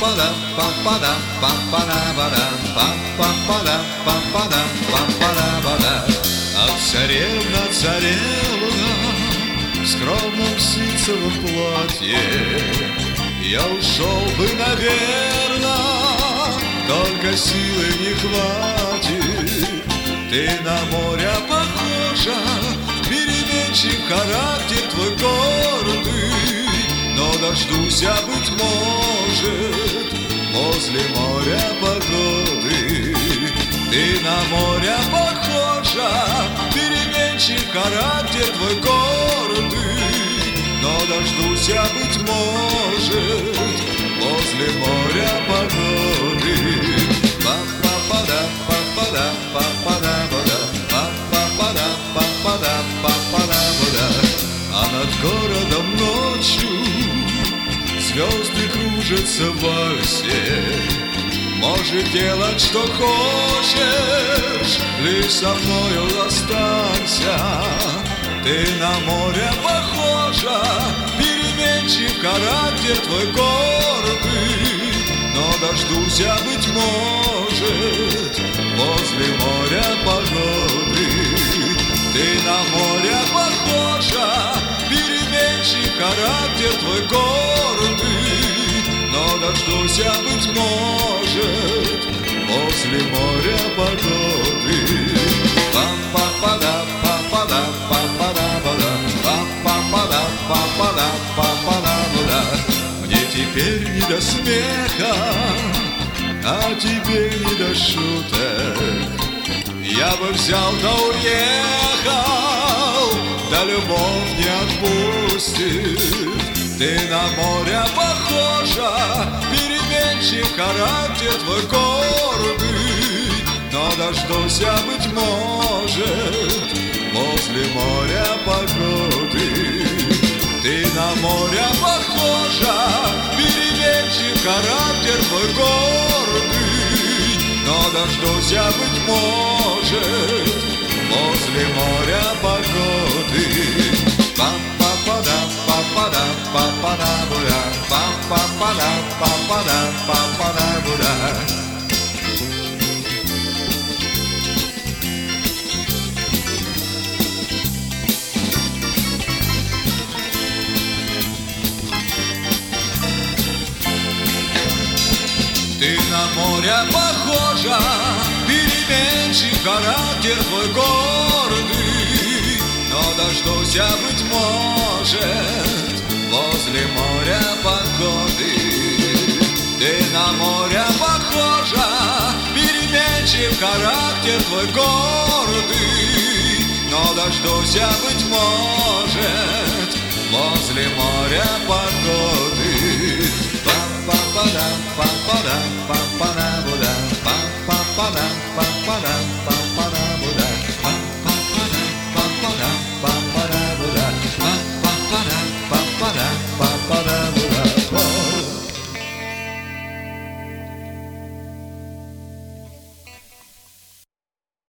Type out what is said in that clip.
А царевна, царевна в скромном ситцевом платье, я ушел бы, наверно, только силы не хватит. Ты на море похожа, переменчив характер твой гордый, но дождуся, быть может, возле моря погоды. Ты на море похожа, переменчив характер твой гордый, но дождуся, быть может, возле моря погоды. Па-па-па-да, па-па-да, па-па-да, вода, па-па-па-да, па-па-да, па-па-да, вода. А над городом ночью звезды кружатся в вальсе. Можешь делать, что хочешь, лишь со мною останься. Ты на море похожа, переменчив характер твой гордый, но дождуся, быть может, возле моря погоды. Ты на море похожа, переменчив характер твой гордый, но дождуся, быть может, возле моря погоды. Пам-па-па-да, па-па-да, па-па-да, вода, пам-па-па-да, па-па-да, па-па-да, вода. Мне теперь не до смеха, а тебе не до шуток. Я бы взял да уехал, да любовь не отпустит. Ты на море похожа, переменчив характер твой гордый, но дождуся, быть может, возле моря погоды. Ты на море похожа, переменчив характер твой гордый, но дождуся, быть может, возле моря погоды. Па-па-па-да, па-па-да, па-па-да, буда, па-па-па-да, па-па-да, па-па-да, буда. Ты на море похожа, переменчив характер твой гордый, но дождуся, быть может, возле моря погоды. Ты на море похожа, переменчив характер твой гордый, но дождуся, быть может, возле моря погоды. Па-па-па-да, па-па-да, па-па-да, вода, па-па-па-да, па-па-да, па-па-да.